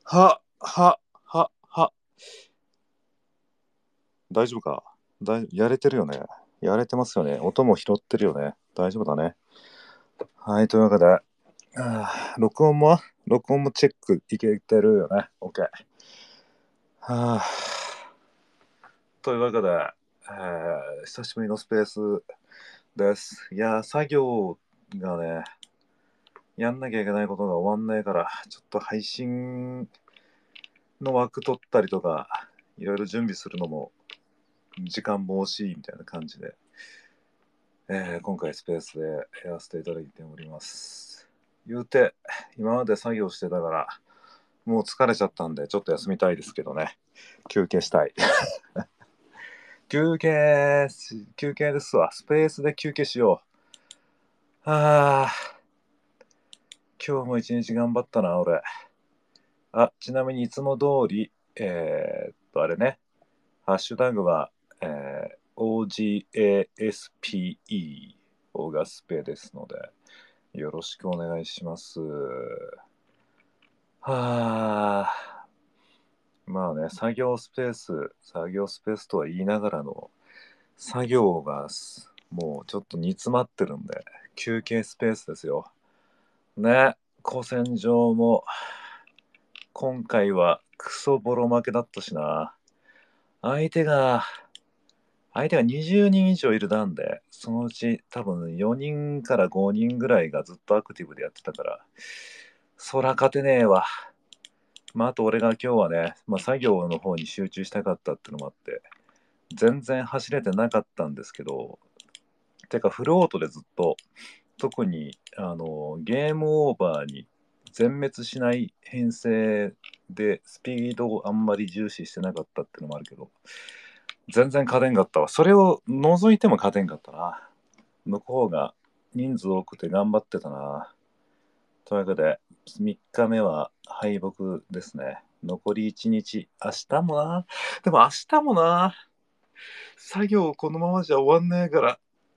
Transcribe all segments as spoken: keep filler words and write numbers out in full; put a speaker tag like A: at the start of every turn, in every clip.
A: は、は、は、は。大丈夫かだいやれてるよね。やれてますよね。音も拾ってるよね。大丈夫だね。はい、というわけで、あー録音も、録音もチェックいけてるよね。OK。はあ、というわけで、えー久しぶりのスペースです。いやー、作業がね、やんなきゃいけないことが終わんないから、ちょっと配信の枠取ったりとか、いろいろ準備するのも時間も惜しいみたいな感じで、えー今回スペースでやらせていただいております。言うて、今まで作業してたから、もう疲れちゃったんで、ちょっと休みたいですけどね。休憩したい。休憩し、休憩ですわ。スペースで休憩しよう。ああ、今日も一日頑張ったな、俺。あ、ちなみにいつも通り、えーっと、あれね、ハッシュタグは、えー オージーエーエスピーイー、オーガスペですので、よろしくお願いします。はあ、まあね、作業スペース、作業スペースとは言いながらの、作業がすもうちょっと煮詰まってるんで、休憩スペースですよ。ね、古戦場も、今回はクソボロ負けだったしな。相手が、相手がにじゅうにん以上いる段で、そのうち多分よにんからごにんぐらいがずっとアクティブでやってたから、そら勝てねえわ。まあ、あと俺が今日はね、まあ、作業の方に集中したかったってのもあって、全然走れてなかったんですけど、てかフルオートでずっと、特にあのゲームオーバーに全滅しない編成でスピードをあんまり重視してなかったってのもあるけど、全然勝てんかったわ。それを除いても勝てんかったな。向こうが人数多くて頑張ってたな。というわけで、みっかめは敗北ですね。残りいちにち。明日もな。でも明日もな。作業このままじゃ終わんねえから。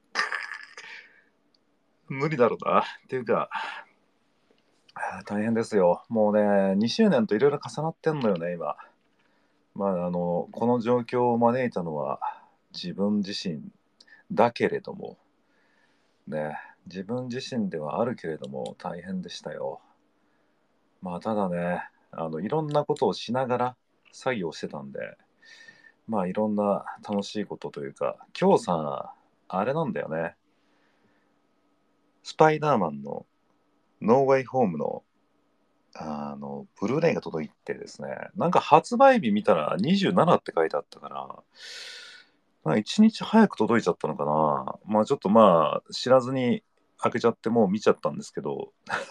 A: 無理だろうな。っていうか、大変ですよ。もうね、にしゅうねんといろいろ重なってんのよね、今。まあ、あの、この状況を招いたのは自分自身だけれども、ね、自分自身ではあるけれども大変でしたよ。まあ、ただね、あの、いろんなことをしながら作業してたんで、まあ、いろんな楽しいことというか、今日さ、あれなんだよね。スパイダーマンのノーウェイホームの、あの、ブルーレイが届いてですね、なんか発売日見たらにじゅうしちって書いてあったから、まあ、いちにち早く届いちゃったのかな。まあ、ちょっとまあ、知らずに開けちゃってもう見ちゃったんですけど、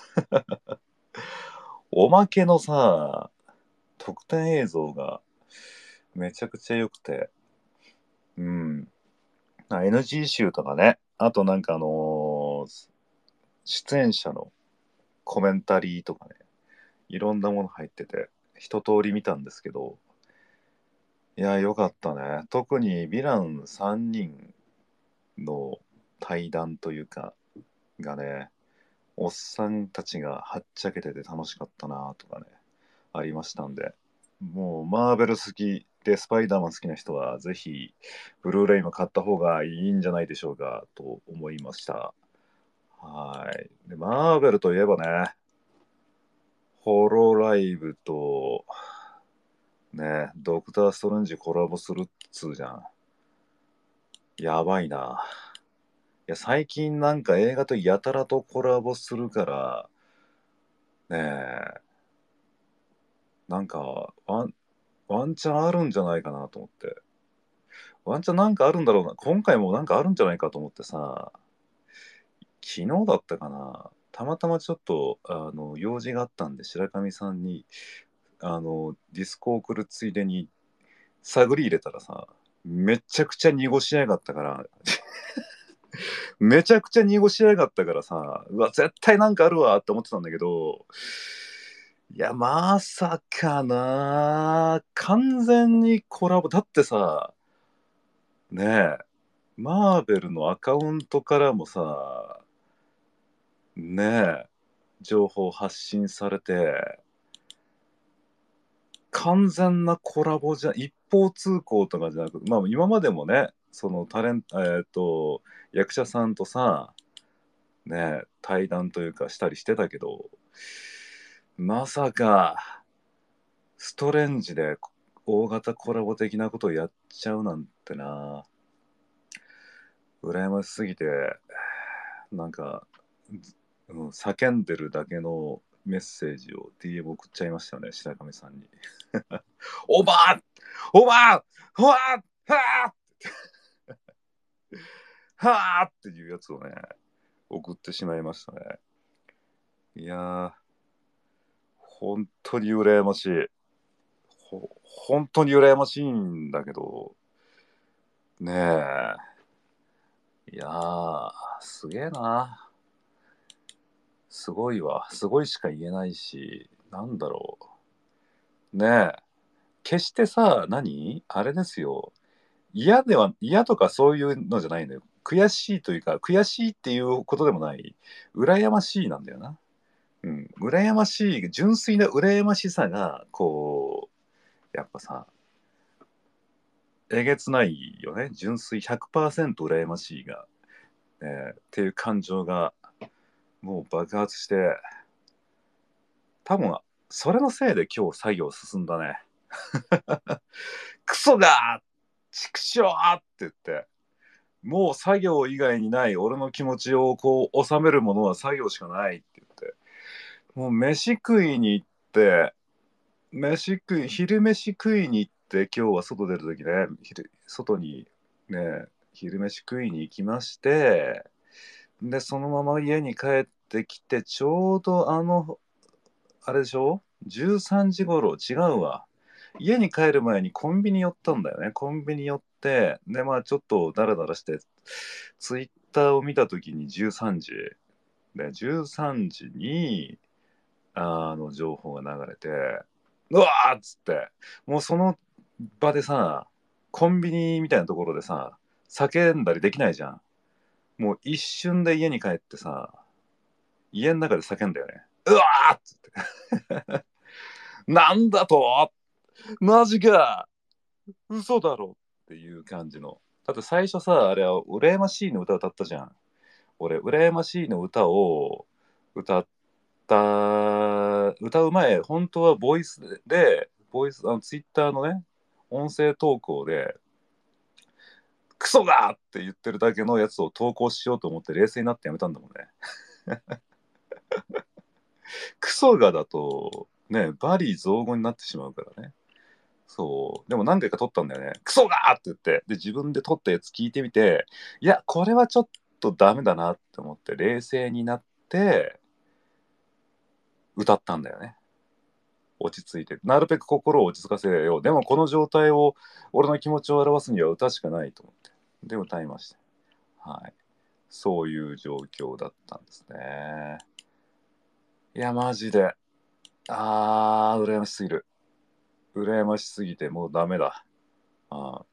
A: おまけのさ、特典映像がめちゃくちゃ良くて、うん。エヌジー 集とかね、あとなんかあのー出演者のコメンタリーとかね、いろんなもの入ってて、一通り見たんですけど、いや、良かったね。特にヴィランさんにんの対談というか、がね、おっさんたちがはっちゃけてて楽しかったなとかね、ありましたんで、もうマーベル好きでスパイダーマン好きな人は、ぜひ、ブルーレイも買った方がいいんじゃないでしょうか、と思いました。はい。で、マーベルといえばね、ホロライブと、ね、ドクター・ストレンジコラボするっつうじゃん。やばいな。いや、最近なんか映画とやたらとコラボするから、ねえ、なんかワン、ワンチャンあるんじゃないかなと思って。ワンチャンなんかあるんだろうな。今回もなんかあるんじゃないかと思ってさ、昨日だったかな。たまたまちょっと、あの、用事があったんで、白神さんに、あの、ディスコを送るついでに、探り入れたらさ、めちゃくちゃ濁しやがったから、めちゃくちゃ濁しやがったからさ、うわ、絶対なんかあるわって思ってたんだけど、いや、まさかな。完全にコラボ。だってさ、ねえ、マーベルのアカウントからもさ、ねえ、情報発信されて、 完全なコラボじゃ、一方通行とかじゃなくて、まあ今までもね、そのタレント、えっと、役者さんとさ、ね、対談というかしたりしてたけど、まさか、ストレンジで大型コラボ的なことをやっちゃうなんてな。羨ましすぎて、なんか、うん、叫んでるだけのメッセージを ディーエム 送っちゃいましたね、白神さんに。おばあおばあおばあはあはあっていうやつをね、送ってしまいましたね。いやー、本当に羨ましい。ほ本当に羨ましいんだけど、ねえ。いやー、すげえな。すごいわ。すごいしか言えないし、なんだろう。ねえ。決してさ、何あれですよ。嫌では、嫌とかそういうのじゃないのよ。悔しいというか、悔しいっていうことでもない。羨ましいなんだよな。うん。羨ましい、純粋な羨ましさが、こう、やっぱさ、えげつないよね。純粋ひゃくパーセント羨ましいが、えーっていう感情が、もう爆発して、多分、それのせいで今日作業進んだね。クソが畜生って言って、もう作業以外にない俺の気持ちをこう収めるものは作業しかないって言って、もう飯食いに行って、飯食い、昼飯食いに行って、今日は外出るときね、昼外にね、昼飯食いに行きまして、で、そのまま家に帰ってきて、ちょうどあの、あれでしょ ?じゅうさん 時頃、違うわ。家に帰る前にコンビニ寄ったんだよね。コンビニ寄って、で、まあちょっとダラダラして、ツイッターを見たときにじゅうさんじ。で、じゅうさんじに、あの、情報が流れて、うわーっつって、もうその場でさ、コンビニみたいなところでさ、叫んだりできないじゃん。もう一瞬で家に帰ってさ、家の中で叫んだよね。うわーっつって。なんだとマジか嘘だろっていう感じの。だって最初さ、あれは羨ましいの歌歌ったじゃん。俺、羨ましいの歌を歌った、歌う前、本当はボイスで、ボイス、あの、ツイッターのね、音声投稿で、クソがーって言ってるだけのやつを投稿しようと思って冷静になってやめたんだもんね。クソがだと、ね、バリ造語になってしまうからね。そう。でも何回か撮ったんだよね。クソがーって言って。で、自分で撮ったやつ聞いてみて、いや、これはちょっとダメだなって思って、冷静になって、歌ったんだよね。落ち着いて。なるべく心を落ち着かせよう。でもこの状態を、俺の気持ちを表すには歌しかないと思って。で、歌いました。はい。そういう状況だったんですね。いや、マジで。あー、羨ましすぎる。羨ましすぎてもうダメだ。あ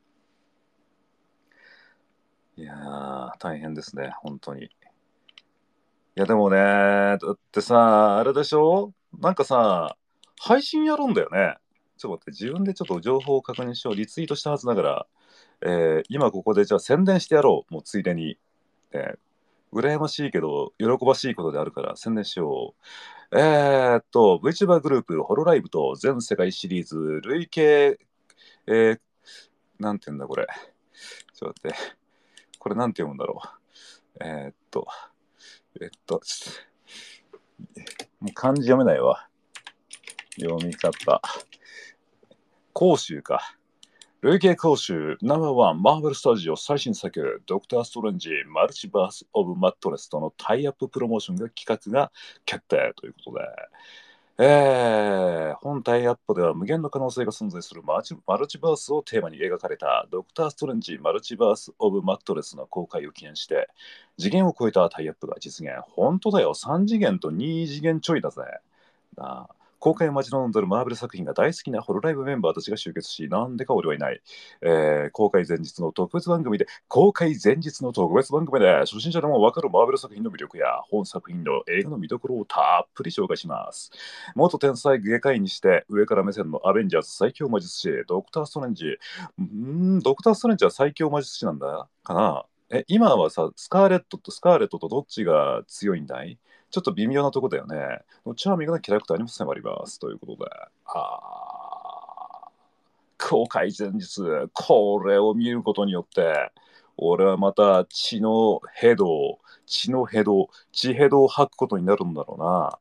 A: いやー、大変ですね、本当に。いや、でもね、だってさ、あれでしょなんかさ、配信やるんだよね。ちょっと待って、自分でちょっと情報を確認しよう。リツイートしたはずだから、えー今ここでじゃあ宣伝してやろう。もうついでに。えー羨ましいけど、喜ばしいことであるから宣伝しよう。えーっと、VTuber グループ、ホロライブと全世界シリーズ、累計、えー、なんて言うんだこれ。ちょっと待って。これなんて読むんだろう。えーっと、えっと、もう漢字読めないわ。読み方。講習か。累計講習ナンバーワンマーベルスタジオ最新作ドクター・ストレンジマルチバース・オブ・マットレスとのタイアッププロモーションが企画が決定ということで、えー、本タイアップでは無限の可能性が存在するマルチマルチバースをテーマに描かれたドクター・ストレンジマルチバース・オブ・マットレスの公開を記念して次元を超えたタイアップが実現。本当だよ、さん次元とに次元ちょいだぜ。なあ公開を待ち望んでるマーベル作品が大好きなホロライブメンバーたちが集結し、なんでか俺はいない。えー、公開前日の特別番組で、公開前日の特別番組で、初心者でもわかるマーベル作品の魅力や、本作品の映画の見どころをたっぷり紹介します。元天才外科医にして、上から目線のアベンジャーズ最強魔術師、ドクター・ストレンジ。うーん、ドクター・ストレンジは最強魔術師なんだかな。え、今はさ、スカーレットとスカーレットとどっちが強いんだい？ちょっと微妙なとこだよね。チャーミングなキャラクターにも迫ります。ということで。あー公開前日、これを見ることによって、俺はまた血のヘド、血のヘド、血ヘドを吐くことになるんだろうな。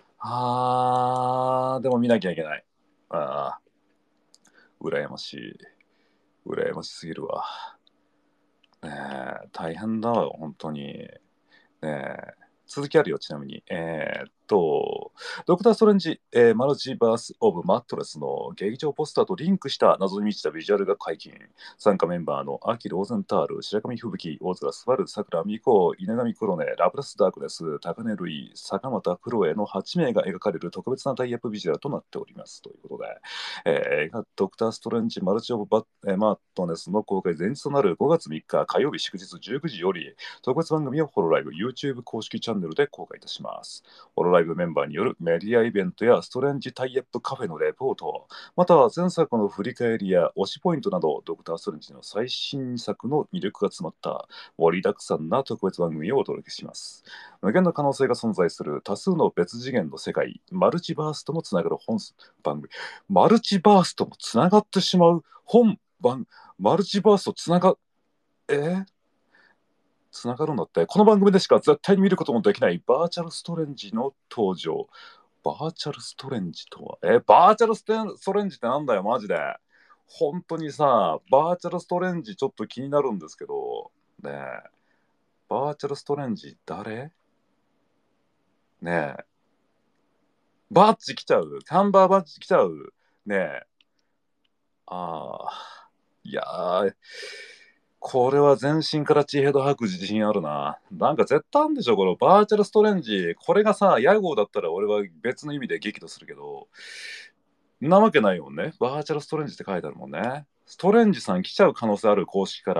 A: あー、でも見なきゃいけない。あー、羨ましい。羨ましすぎるわ。ねえ、大変だわ、本当に。ねえ、続きあるよ、ちなみに。えーっと、ドクター・ストレンジ、えーマルチバース・オブ・マットレスの劇場ポスターとリンクした謎に満ちたビジュアルが解禁。参加メンバーのアキ・ローゼンタール、白神吹雪、大空スバル、桜美子、稲上黒根、ラブラス・ダークネス、高根ルイ、坂本クロエのはち名が描かれる特別なタイアップビジュアルとなっております。ということで、えー映画ドクター・ストレンジ・マルチ・オブ・バッ、えーマットネスの公開前日となるごがつみっか火曜日祝日じゅうくじより、特別番組をホロライブ YouTube 公式チャンネルで公開いたします。ホロライブメンバーによるメディアイベントやストレンジタイアップカフェのレポート、または前作の振り返りや推しポイントなど、ドクター・ストレンジの最新作の魅力が詰まった盛りだくさんな特別番組をお届けします。無限の可能性が存在する多数の別次元の世界、マルチバースともつながる本番組、マルチバースともつながってしまう本番、マルチバースとつなが、えーつながるんだって。この番組でしか絶対に見ることもできないバーチャルストレンジの登場。バーチャルストレンジとは、え、バーチャルストレンジってなんだよ、マジで。本当にさ、バーチャルストレンジちょっと気になるんですけど、ねえ、バーチャルストレンジ誰？ねえ、バッジ来ちゃう。ハンバーバッジ来ちゃう。ねえ、ああ、いやー、これは全身から血ヘド吐く自信あるな。なんか絶対あるんでしょ、このバーチャルストレンジ。これがさ、屋号だったら俺は別の意味で激怒するけど、なわけないもんね。バーチャルストレンジって書いてあるもんね。ストレンジさん来ちゃう可能性ある、公式から。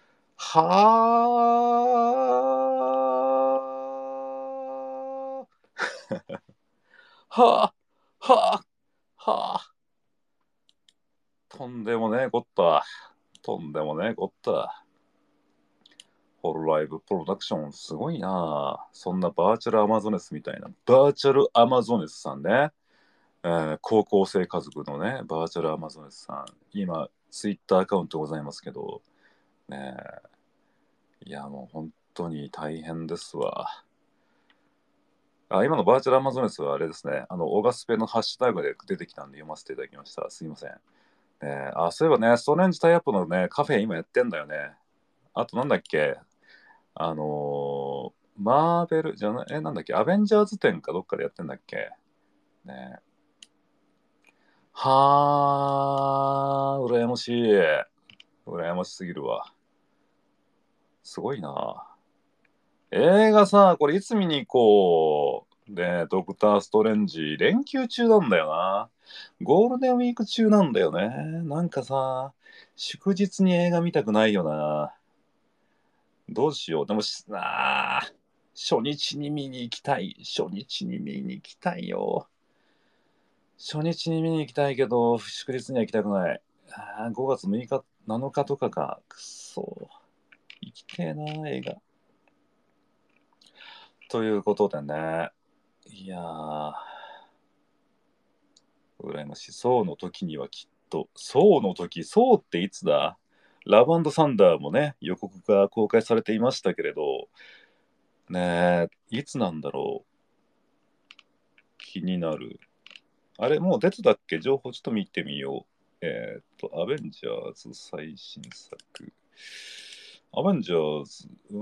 A: はあ、はあ、はあ、はあ。とんでもねえこった。とんでもねえこった。ホロライブプロダクションすごいな。そんなバーチャルアマゾネスみたいな。バーチャルアマゾネスさんね。えー高校生家族のね、バーチャルアマゾネスさん。今、ツイッターアカウントございますけど、ねえ、いや、もう本当に大変ですわ。あ、今のバーチャルアマゾネスはあれですね。あの、オガスペのハッシュタグで出てきたんで読ませていただきました。すいません。ね、あ、そういえばね、ストレンジタイアップのね、カフェ今やってんだよね。あとなんだっけ、あのーマーベルじゃない、え、なんだっけ、アベンジャーズ展かどっかでやってんだっけ。ね。はー、羨ましい。羨ましすぎるわ。すごいな。映画さ、これいつ見に行こう。で、ドクター・ストレンジ、連休中なんだよな。ゴールデンウィーク中なんだよね。なんかさ、祝日に映画見たくないよな。どうしよう。でもし、あー初日に見に行きたい。初日に見に行きたいよ。初日に見に行きたいけど、祝日には行きたくない。あーごがつむいか、なのかとかか。くそ。行きてえな、映画。ということでね。いやー、羨ましい。そうの時にはきっと。そうの時、そうっていつだ？ラブサンダーもね、予告が公開されていましたけれど、ねえ、いつなんだろう。気になる。あれ、もう出てたっけ？情報ちょっと見てみよう。えーっと、アベンジャーズ最新作。アベンジャーズ、う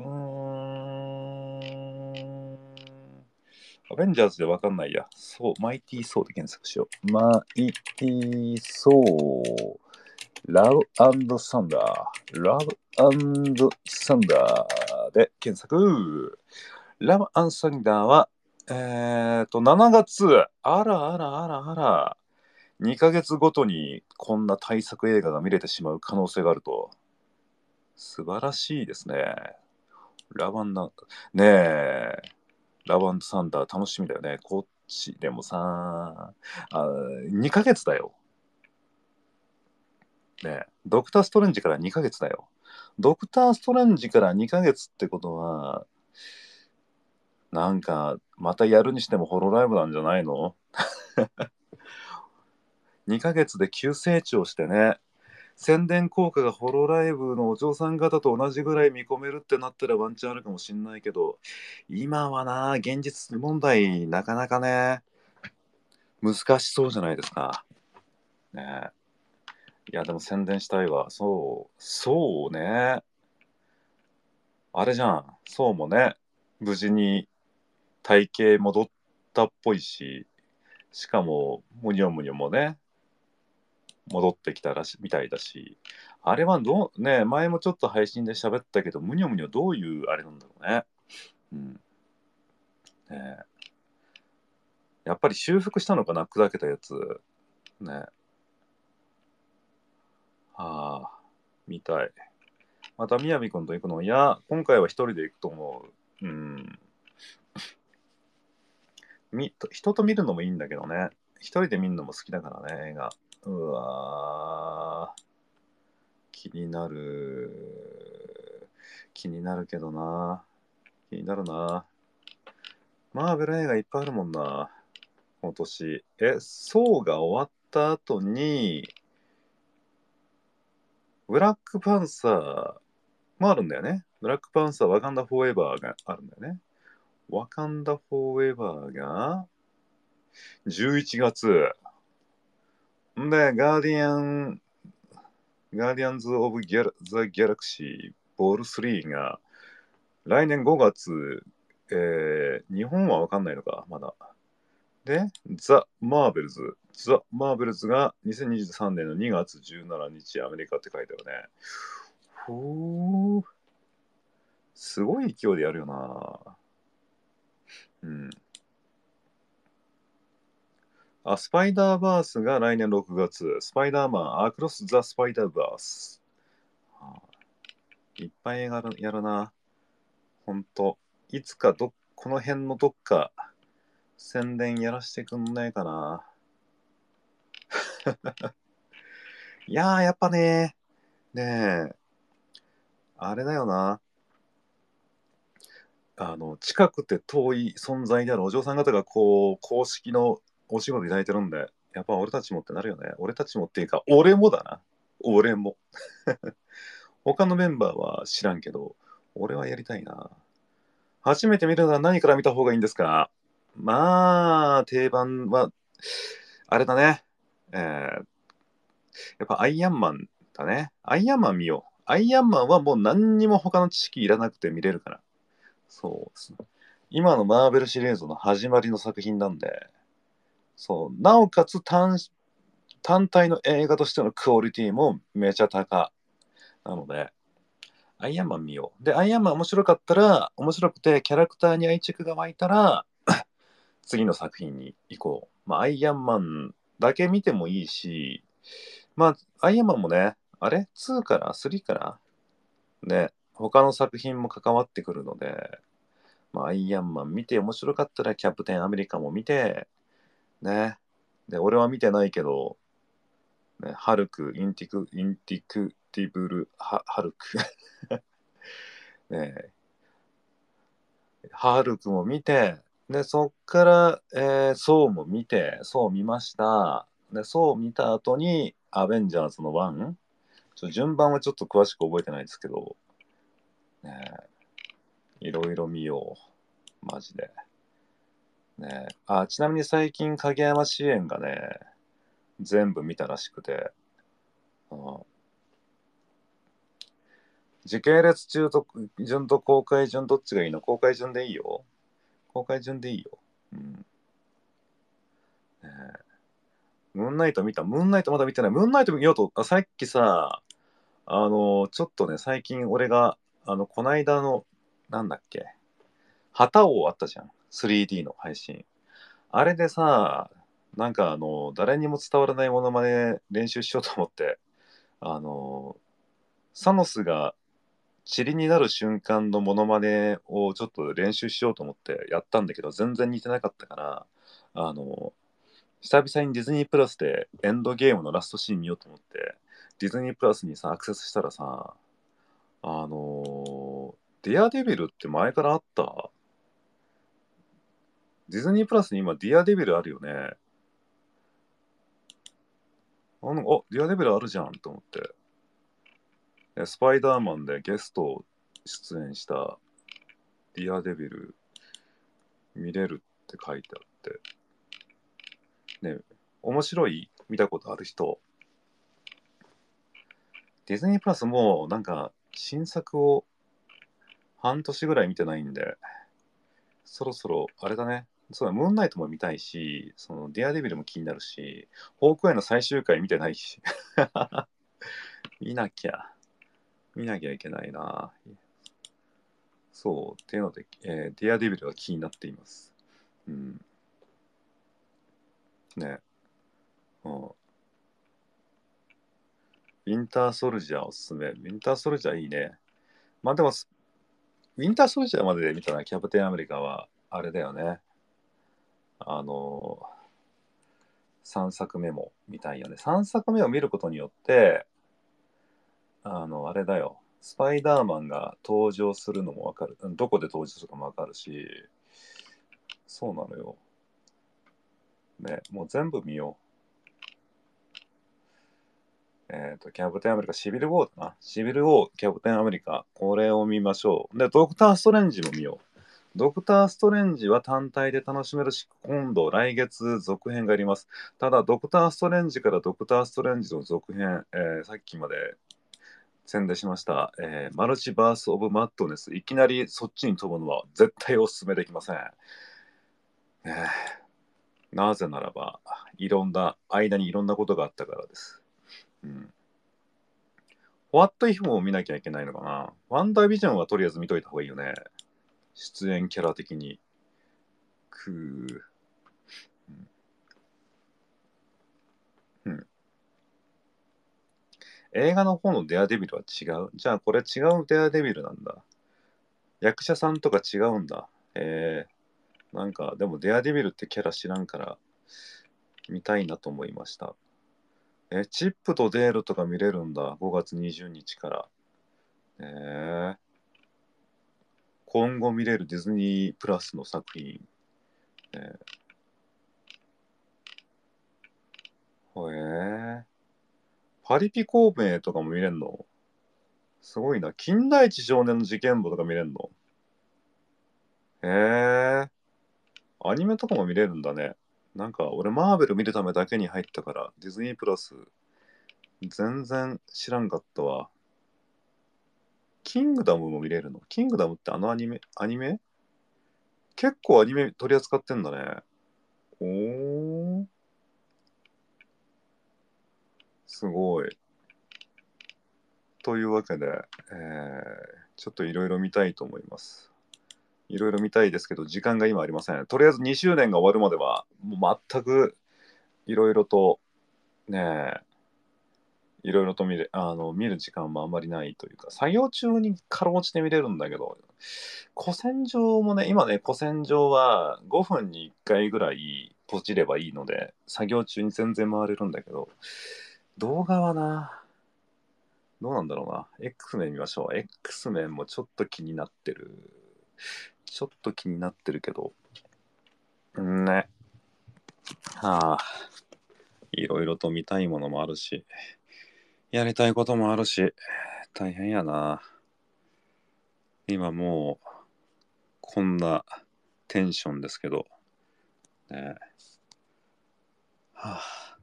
A: ーん。アベンジャーズでわかんないや。そう、マイティー・ソーで検索しよう。マイティー・ソー、ラブサンダー、ラブサンダーで検索。ラブサンダーはえーと、しちがつ、あらあらあらあら、にかげつごとにこんな大作映画が見れてしまう可能性があると、素晴らしいですね。ラバンダ、ねえ、ラバンドサンダー楽しみだよね。こっちでもさ、あにかげつだよ。ねえ、ドクターストレンジからにかげつだよ。ドクターストレンジからにかげつってことは、なんか、またやるにしてもホロライブなんじゃないの？ に ヶ月で急成長してね、宣伝効果がホロライブのお嬢さん方と同じぐらい見込めるってなったらワンチャンあるかもしんないけど、今はな、現実問題なかなかね、難しそうじゃないですか。ね。いや、でも宣伝したいわ。そう、そうね。あれじゃん。そうもね、無事に体型戻ったっぽいし、しかも、むにょむにょもね、戻ってきたらしみたいだし、あれはどう、ね、前もちょっと配信で喋ったけど、むにょむにょどういうあれなんだろうね。うん。ね、やっぱり修復したのかな、砕けたやつ。ね。はあ、見たい。また、みやびくんと行くの？いや、今回は一人で行くと思う。うん。み、人と見るのもいいんだけどね。一人で見るのも好きだからね、映画。うわー、気になる。気になるけどな。気になるな。マーベル映画いっぱいあるもんな、今年。え、ソーが終わった後に、ブラックパンサーもあるんだよね。ブラックパンサー、ワカンダフォーエバーがあるんだよね。ワカンダフォーエバーがじゅういちがつ。んで、ガーディアン、ガーディアンズ・オブ・ギャラザ・ギャラクシー、ボールスリーが来年ごがつ、えー、日本はわかんないのか、まだ。で、ザ・マーベルズ。ザ・マーベルズがにせんにじゅうさんねんのにがつじゅうしちにちアメリカって書いてあるね。ほー。すごい勢いでやるよな。うん。あ、スパイダーバースが来年ろくがつ。スパイダーマン、アクロス・ザ・スパイダーバース。はあ、いっぱい映画やるな。ほんと。いつかど、この辺のどっか宣伝やらせてくんないかな。いやー、やっぱね、ねえ、あれだよな。あの、近くて遠い存在であるお嬢さん方がこう、公式のお仕事いただいてるんで、やっぱ俺たちもってなるよね。俺たちもっていうか、俺もだな。俺も。他のメンバーは知らんけど、俺はやりたいな。初めて見るなら何から見た方がいいんですか？まあ、定番は、あれだね。えー、やっぱアイアンマンだね。アイアンマン見よう。アイアンマンはもう何にも他の知識いらなくて見れるから。そうですね。今のマーベルシリーズの始まりの作品なんで、そう、なおかつ単単体の映画としてのクオリティもめちゃ高。なので、アイアンマン見よう。で、アイアンマン面白かったら、面白くてキャラクターに愛着が湧いたら、次の作品に行こう。まあ、アイアンマンだけ見てもいいし、まあ、アイアンマンもね、あれ ?ツー から スリー からね、他の作品も関わってくるので、まあ、アイアンマン見て面白かったらキャプテンアメリカも見て、ね。で、俺は見てないけど、ね、ハルク、インティク、インティクティブル、ハハルク。ね、ハルクも見て、で、そっから、えー、ソーも見て、ソー見ました。で、ソー見た後に、アベンジャーズのワン。ちょ順番はちょっと詳しく覚えてないですけど、ね、いろいろ見よう。マジで。ね、あ、ちなみに最近、影山支援がね、全部見たらしくて、あ、時系列中と順と公開順どっちがいいの？公開順でいいよ。公開順でいいよ。うん。ね、ムーンナイト見た？ムーンナイトまだ見てない。ムーンナイト見ようと、あ、さっきさ、あの、ちょっとね、最近俺が、あの、こないだの、なんだっけ、旗王あったじゃん。 スリーディー の配信。あれでさ、なんかあの、誰にも伝わらないモノマネ練習しようと思って、あの、サノスが塵になる瞬間のモノマネをちょっと練習しようと思ってやったんだけど、全然似てなかったから、あの、久々にディズニープラスでエンドゲームのラストシーン見ようと思って、ディズニープラスにさ、アクセスしたらさ、あの、デアデビルって前からあった？ディズニープラスに今ディアデビルあるよね。あの、あ、ディアデビルあるじゃんと思って。えスパイダーマンでゲスト出演したディアデビル見れるって書いてあって。ね、面白い？見たことある人。ディズニープラスもうなんか新作を半年ぐらい見てないんで、そろそろあれだね。そうだ、ムーンナイトも見たいし、そのディアデビルも気になるし、ホークアイの最終回見てないし。見なきゃ、見なきゃいけないな。そう、っていうので、えーディアデビルが気になっています。うん。ね。うん。ウィンターソルジャーおすすめ。ウィンターソルジャーいいね。まあでも、ウィンターソルジャーまでで見たらキャプテンアメリカは、あれだよね。あの、さんさくめも見たいよね。さんさくめを見ることによって、あの、あれだよ。スパイダーマンが登場するのもわかる。どこで登場するかもわかるし、そうなのよ。ね、もう全部見よう。えっ、と、キャプテンアメリカ、シビルウォーだな。シビルウォー、キャプテンアメリカ。これを見ましょう。で、ドクター・ストレンジも見よう。ドクター・ストレンジは単体で楽しめるし、今度来月続編があります。ただ、ドクター・ストレンジからドクター・ストレンジの続編、えーさっきまで宣伝しました、えーマルチバース・オブ・マッドネス。いきなりそっちに飛ぶのは絶対お勧めできません。えーなぜならば、いろんな、間にいろんなことがあったからです。うん。What If も見なきゃいけないのかな。ワンダービジョンはとりあえず見といた方がいいよね。出演キャラ的に。くー。うん。映画の方のデアデビルは違う。じゃあこれ違うデアデビルなんだ。役者さんとか違うんだ。えー、なんかでもデアデビルってキャラ知らんから見たいなと思いました。え、チップとデールとか見れるんだ。ごがつにじゅうにちから。えー、今後見れるディズニープラスの作品。えー、へえ。パリピ孔明とかも見れんの？すごいな。金田一少年の事件簿とか見れんの？へえ。アニメとかも見れるんだね。なんか俺マーベル見るためだけに入ったからディズニープラス全然知らんかったわ。キングダムも見れるの？キングダムってあのアニメアニメ結構アニメ取り扱ってんだね。おー、すごい。というわけで、えー、ちょっといろいろ見たいと思います。いろいろ見たいですけど、時間が今ありません。とりあえずにしゅうねんが終わるまでは、もう全くいろいろとね、いろいろと見る、あの、見る時間もあんまりないというか、作業中にかろうじて見れるんだけど、古戦場もね、今ね、古戦場はごふんにいっかいぐらいポチればいいので、作業中に全然回れるんだけど、動画はな、どうなんだろうな。X メン見ましょう。X メンもちょっと気になってる。ちょっと気になってるけど、ね。はあ、いろいろと見たいものもあるし、やりたいこともあるし、大変やな。今もう、こんなテンションですけど、ね。はあ、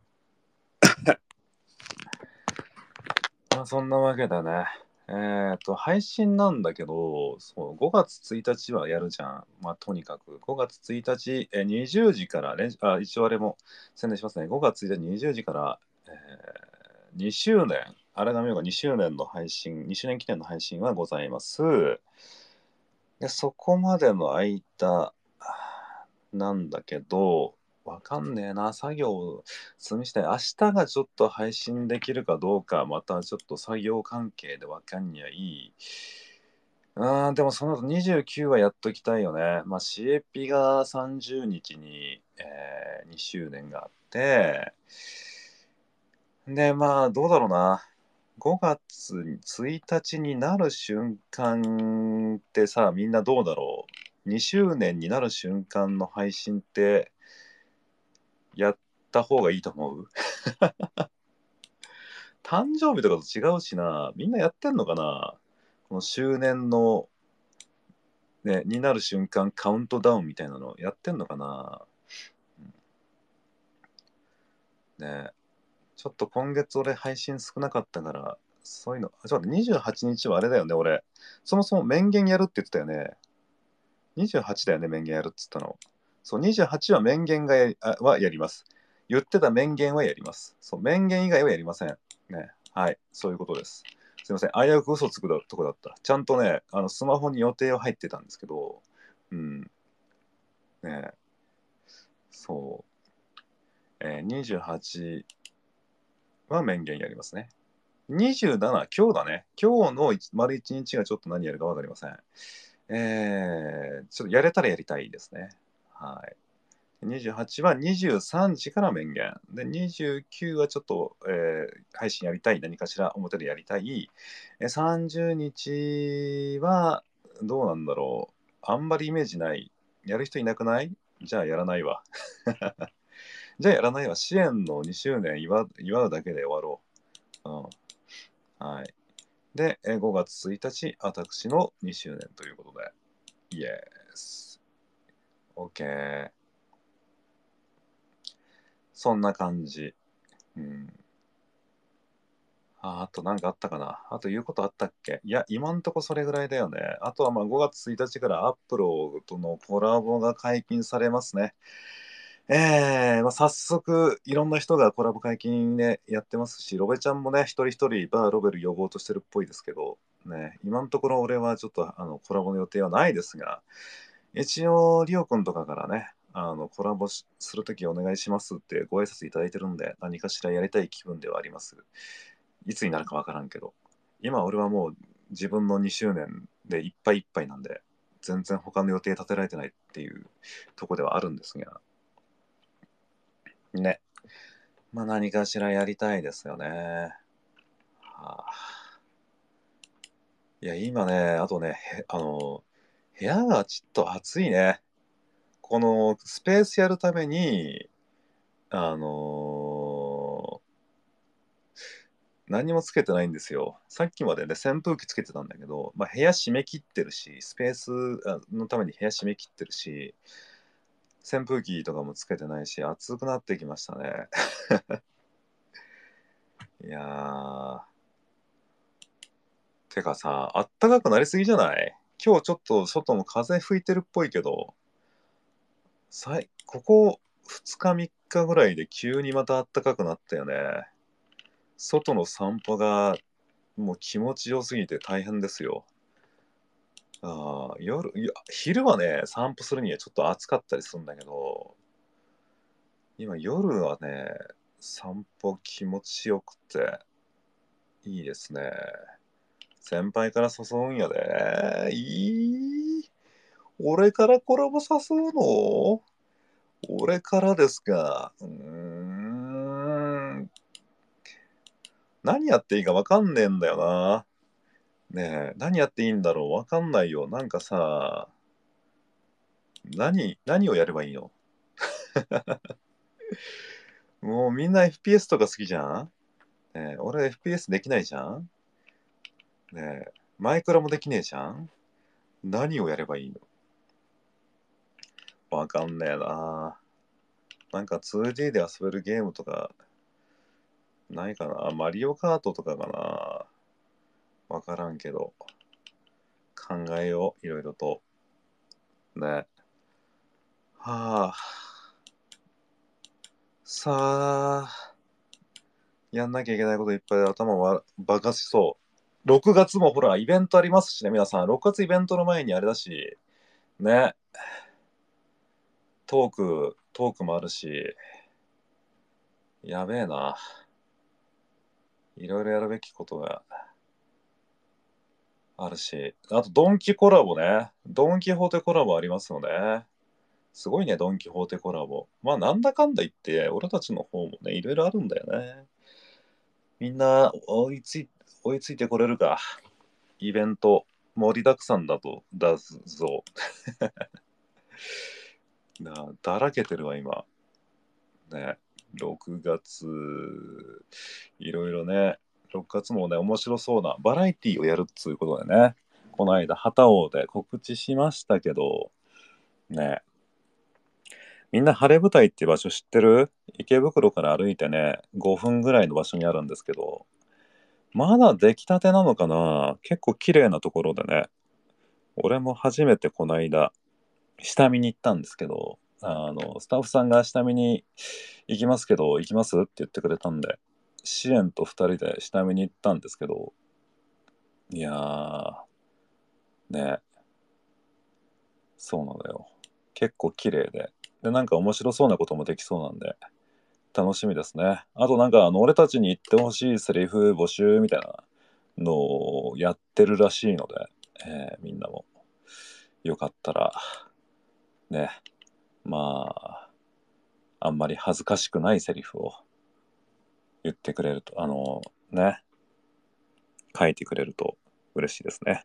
A: まあそんなわけだね。えっと、配信なんだけど、そう、ごがつついたちはやるじゃん。まあ、とにかく、ごがつついたち、えにじゅうじから練、あ、一応あれも宣伝しますね。ごがつついたちにじゅうじから、えー、にしゅうねん、あれがみようがにしゅうねんの配信、にしゅうねん記念の配信はございます。で、そこまでの間、 なんだけど、わかんねえな、作業済みしたい。明日がちょっと配信できるかどうか、またちょっと作業関係でわかんにゃいい。うーん、でもその後にじゅうきゅうはやっときたいよね。まあ、シエピがさんじゅうにちに、えーにしゅうねんがあって、で、まあ、どうだろうな。ごがつついたちになる瞬間ってさ、みんなどうだろう。にしゅうねんになる瞬間の配信ってやった方がいいと思う？誕生日とかと違うしな。みんなやってんのかな、この周年の、ね、になる瞬間カウントダウンみたいなのやってんのかな。ね、ちょっと今月俺配信少なかったから、そういうの、あちょっとにじゅうはちにちはあれだよね、俺。そもそも面言やるって言ってたよね。にじゅうはちだよね、面言やるって言ったの。そう、にじゅうはちは面言がやりあはやります。言ってた面言はやります。そう、面言以外はやりません。ね。はい、そういうことです。すいません、危うく嘘つくとこだった。ちゃんとね、あのスマホに予定は入ってたんですけど、うん、ね、そう、えー、にじゅうはちは面言やりますね。にじゅうなな、今日だね。今日の丸一日がちょっと何やるかわかりません。えー、ちょっとやれたらやりたいですね。はい。にじゅうはちはにじゅうさんじから面言。で、にじゅうきゅうはちょっと、えー配信やりたい。何かしら表でやりたい。えーさんじゅうにちはどうなんだろう。あんまりイメージない。やる人いなくない？じゃあやらないわ。じゃあやらないわ。支援のにしゅうねん祝う祝うだけで終わろう。うん。はい。で、えーごがつついたち、私のにしゅうねんということで。イエス。OK。そんな感じ。うん。あ、あとなんかあったかな。あと言うことあったっけ？いや、今んとこそれぐらいだよね。あとはまあごがつついたちからアップルとのコラボが解禁されますね。えー、まあ、早速いろんな人がコラボ解禁ね、やってますし、ロベちゃんもね、一人一人バーロベル呼ぼうとしてるっぽいですけど、ね、今のところ俺はちょっとあのコラボの予定はないですが、一応、リオくんとかからね、あのコラボするときお願いしますってご挨拶いただいてるんで、何かしらやりたい気分ではあります。いつになるかわからんけど。今俺はもう自分のにしゅうねんでいっぱいいっぱいなんで、全然他の予定立てられてないっていうとこではあるんですが、ね。まあ何かしらやりたいですよね。はあ、いや、今ね、あとね、へあの、部屋がちょっと暑いね。このスペースやるために、あの何もつけてないんですよ。さっきまでね、扇風機つけてたんだけど、まあ、部屋閉め切ってるし、スペースのために部屋閉め切ってるし、扇風機とかもつけてないし、暑くなってきましたね。いやー、てかさ、あったかくなりすぎじゃない？今日ちょっと外も風吹いてるっぽいけど、さいここふつかみっかぐらいで急にまたあったかくなったよね。外の散歩がもう気持ちよすぎて大変ですよ。ああ、夜、いや、昼はね、散歩するにはちょっと暑かったりするんだけど、今夜はね、散歩気持ちよくていいですね。先輩から誘うんやで。いい。俺からコラボ誘うの？俺からですか。うーん。何やっていいかわかんねえんだよな。ねえ、何やっていいんだろうわかんないよ。なんかさ、何、何をやればいいの？もうみんな エフピーエス とか好きじゃん。ねえ、俺 エフピーエス できないじゃん。ねえ、マイクラもできねえじゃん。何をやればいいの？わかんねえな。なんか ツーディー で遊べるゲームとかないかな。マリオカートとかかな。わからんけど。考えよう。いろいろと。ね。はあ。さあ。やんなきゃいけないこといっぱいで頭は爆発しそう。ろくがつもほら、イベントありますしね、皆さん。ろくがつイベントの前にあれだし。ね。 トーク、トークもあるし、やべえな。いろいろやるべきことがあるし、あとドンキコラボね。ドンキホーテコラボありますよね。すごいね、ドンキホーテコラボ。まあ、なんだかんだ言って、俺たちの方もね、いろいろあるんだよね。みんな追いつい、追いついてこれるか。イベント、盛りだくさんだと、だぞ。なだらけてるわ、今。ね。ろくがつ、いろいろね。ろくがつもね、面白そうなバラエティをやるっつうことでね。この間、旗王で告知しましたけど、ね。みんな晴れ舞台って場所知ってる？池袋から歩いてね、ごふんぐらいの場所にあるんですけど、まだ出来たてなのかな？結構綺麗なところでね。俺も初めてこの間、下見に行ったんですけど、あの、スタッフさんが下見に行きますけど、行きますって言ってくれたんで、支援とふたりで下見に行ったんですけど、いやー、ね、そうなのよ。結構綺麗で。で、なんか面白そうなこともできそうなんで、楽しみですね。あとなんか、あの、俺たちに言ってほしいセリフ募集みたいなのをやってるらしいので、えーみんなもよかったら、ね、まあ、あんまり恥ずかしくないセリフを言ってくれると、あの、ね、書いてくれると嬉しいですね。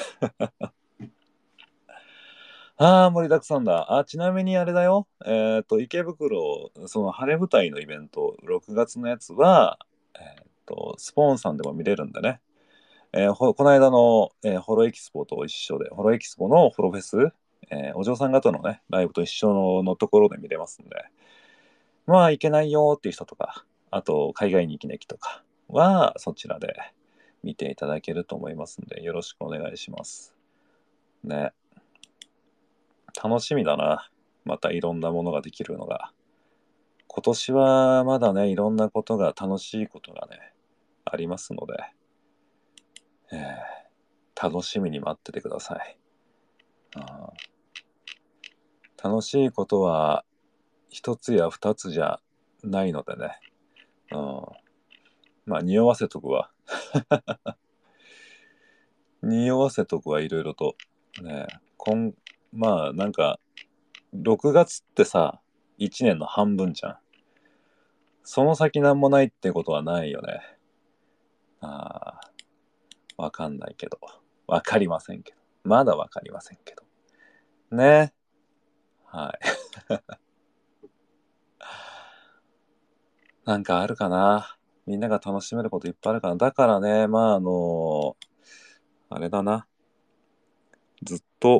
A: ああ、盛りだくさんだ。あ、ちなみにあれだよ。えっと、池袋、その晴れ舞台のイベント、ろくがつのやつは、えっと、スポーンさんでも見れるんでね。えーほこの間の、えーホロエキスポと一緒で、ホロエキスポのホロフェス、えーお嬢さん方のね、ライブと一緒の、のところで見れますんで、まあ、行けないよっていう人とか、あと、海外に行きなきとかは、そちらで見ていただけると思いますんで、よろしくお願いします。ね。楽しみだな。またいろんなものができるのが。今年はまだね、いろんなことが、楽しいことがね、ありますので、えー楽しみに待っててください。あー楽しいことは一つや二つじゃないのでね。うん、まあ、匂わせとくわ。匂わせとくはいろいろと。ね、こん、まあ、なんか、ろくがつってさ、いちねんの半分じゃん。その先なんもないってことはないよね。ああ、わかんないけど。わかりませんけど。まだわかりませんけど。ね。はい。なんかあるかな。みんなが楽しめることいっぱいあるかな。だからね、まあ、あのあれだな。ずっと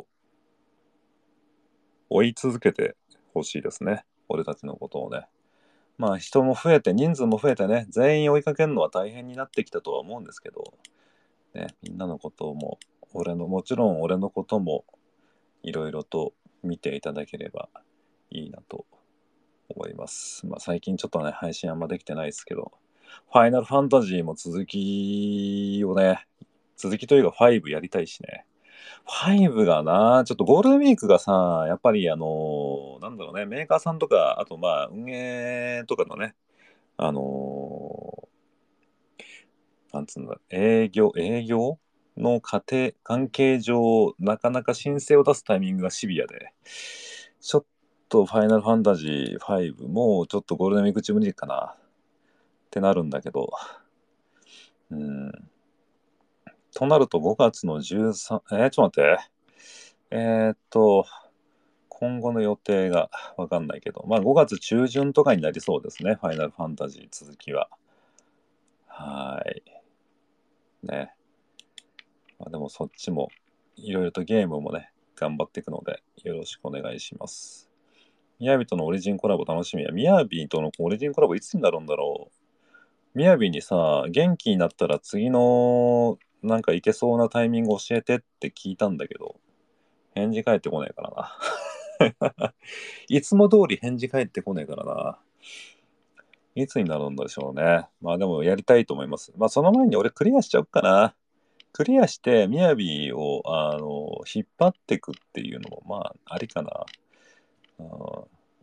A: 追い続けてほしいですね。俺たちのことをね。まあ人も増えて、人数も増えてね、全員追いかけるのは大変になってきたとは思うんですけど、ね、みんなのことも、俺の、もちろん俺のこともいろいろと見ていただければいいなと思います。まあ最近ちょっとね、配信あんまできてないですけど、ファイナルファンタジーも続きをね、続きというかファイブやりたいしね。ファイブがな、ちょっとゴールデンウィークがさ、やっぱりあのなんだろうね、メーカーさんとか、あとまあ運営とかのね、あのーなんつうんだ、営業、営業の過程、関係上、なかなか申請を出すタイミングがシビアで、ちょっとファイナルファンタジーファイブもちょっとゴールデンウィーク中無理かなってなるんだけど、うん。となるとごがつのじゅうさん、えー、ちょっと待って。えーっと、今後の予定がわかんないけど、まあごがつ中旬とかになりそうですね、ファイナルファンタジー続きは。はい。ね。まあ、でもそっちもいろいろとゲームもね、頑張っていくのでよろしくお願いします。みやびとのオリジンコラボ楽しみや。みやびとのオリジンコラボいつになるんだろう。みやびにさ、元気になったら次のなんかいけそうなタイミング教えてって聞いたんだけど、返事返ってこないからな。いつも通り返事返ってこないからな。いつになるんでしょうね。まあでもやりたいと思います。まあその前に俺クリアしちゃおうかな。クリアして、みやびを、あの、引っ張っていくっていうのも、まあ、ありかな。あ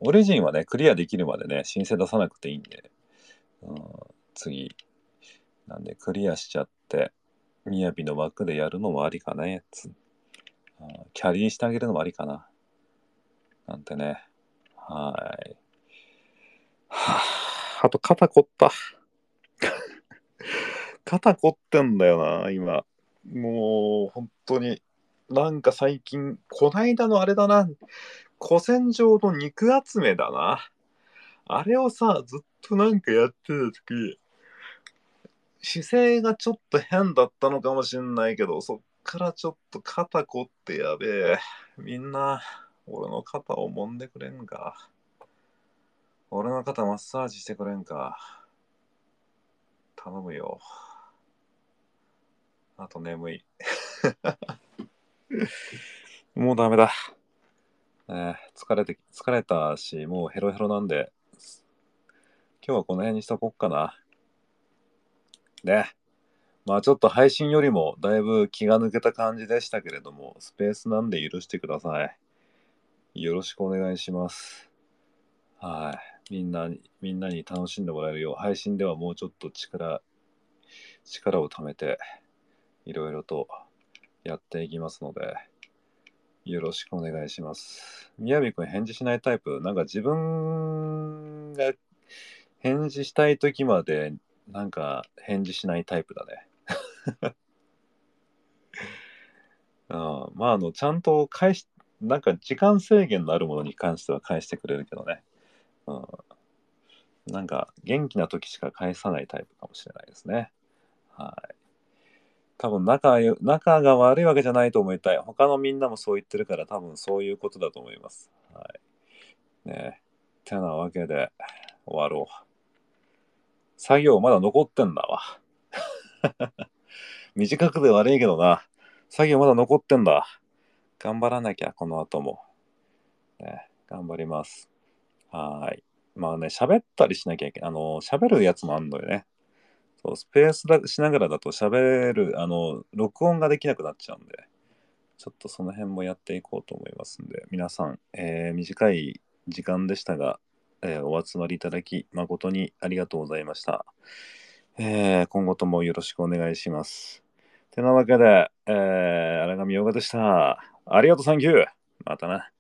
A: オリジンはね、クリアできるまでね、申請出さなくていいんで、うん、次、なんでクリアしちゃって、みやびの枠でやるのもありかね、つ、うん、キャリーしてあげるのもありかな。なんてね。はい。はあ、あと肩凝った。肩凝ってんだよな、今。もう、本当に。なんか最近、こないだのあれだな、古戦場の肉集めだな。あれをさ、ずっとなんかやってた時、姿勢がちょっと変だったのかもしんないけど、そっからちょっと肩凝ってやべえ。みんな、俺の肩を揉んでくれんか。俺の肩マッサージしてくれんか。頼むよ。あと眠い。もうダメだ。ね、疲れて、疲れたし、もうヘロヘロなんで、今日はこの辺にしとこっかな。ね。まあちょっと配信よりもだいぶ気が抜けた感じでしたけれども、スペースなんで許してください。よろしくお願いします。はい。みんなに、みんなに楽しんでもらえるよう、配信ではもうちょっと力、力を貯めて、いろいろとやっていきますので、よろしくお願いします。みやびくん返事しないタイプ、なんか自分が返事したい時まで、なんか返事しないタイプだね。うん、まあ、あの、ちゃんと返し、なんか時間制限のあるものに関しては返してくれるけどね。うん、なんか元気な時しか返さないタイプかもしれないですね。はい。多分仲よ、仲が悪いわけじゃないと思いたい。他のみんなもそう言ってるから多分そういうことだと思います。はい。ね。てなわけで終わろう。作業まだ残ってんだわ。短くで悪いけどな。作業まだ残ってんだ。頑張らなきゃ、この後も。ね、頑張ります。はーい。まあね、喋ったりしなきゃいけない。あの、喋るやつもあんのよね。そう、スペースだしながらだと喋る、あの、録音ができなくなっちゃうんで、ちょっとその辺もやっていこうと思いますんで、皆さん、えー短い時間でしたが、えーお集まりいただき、誠にありがとうございました。えー今後ともよろしくお願いします。てなわけで、えー、荒上洋画でした。ありがとう、サンキュー。またな。